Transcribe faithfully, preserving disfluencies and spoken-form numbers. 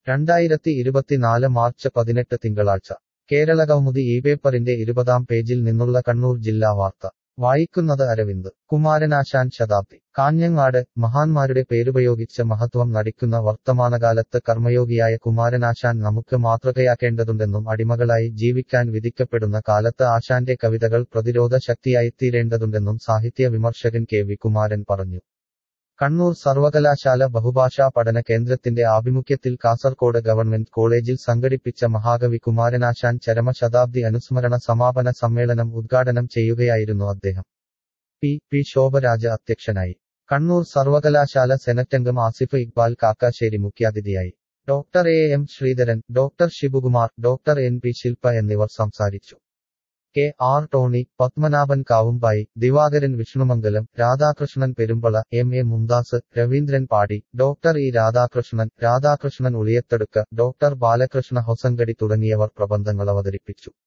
രണ്ടായിരത്തി ഇരുപത്തിനാല് മാർച്ച് പതിനെട്ട് തിങ്കളാഴ്ച കേരളകൗമുദി ഈ പേപ്പറിന്റെ ഇരുപതാം പേജിൽ നിന്നുള്ള കണ്ണൂർ ജില്ലാ വാർത്ത വായിക്കുന്നത് അരവിന്ദ്. കുമാരനാശാൻ ശതാബ്ദി. കാഞ്ഞങ്ങാട്. മഹാന്മാരുടെ പേരുപയോഗിച്ച് മഹത്വം നടിക്കുന്ന വർത്തമാനകാലത്ത് കർമ്മയോഗിയായ കുമാരനാശാൻ നമുക്ക് മാതൃകയാക്കേണ്ടതുണ്ടെന്നും അടിമകളായി ജീവിക്കാൻ വിധിക്കപ്പെടുന്ന കാലത്ത് ആശാന്റെ കവിതകൾ പ്രതിരോധ ശക്തിയായിത്തീരേണ്ടതുണ്ടെന്നും സാഹിത്യ വിമർശകൻ കെ വി കുമാരൻ പറഞ്ഞു. കണ്ണൂർ സർവകലാശാല ബഹുഭാഷാ പഠന കേന്ദ്രത്തിന്റെ ആഭിമുഖ്യത്തിൽ കാസർകോട് ഗവൺമെന്റ് കോളേജിൽ സംഘടിപ്പിച്ച മഹാകവി കുമാരനാശാൻ ചരമശതാബ്ദി അനുസ്മരണ സമാപന സമ്മേളനം ഉദ്ഘാടനം ചെയ്യുകയായിരുന്നു അദ്ദേഹം. പി പി ശോഭരാജ് അധ്യക്ഷനായി. കണ്ണൂർ സർവകലാശാല സെനറ്റംഗം ആസിഫ് ഇക്ബാൽ കാക്കാശ്ശേരി മുഖ്യാതിഥിയായി. Doctor A M Sreedharan, doctor Shibukumar, doctor N P Shilpa എന്നിവർ സംസാരിച്ചു. K R Tony, Padmanabhan Kavumbayi, Divakaran Vishnumangalam, Radhakrishnan Perumbala, M A Mumtaz, Raveendran Padi, doctor E Radhakrishnan, Radhakrishnan Uliyathadukka, doctor Balakrishna Hosangadi തുടങ്ങിയവർ പ്രബന്ധങ്ങൾ അവതരിപ്പിച്ചു.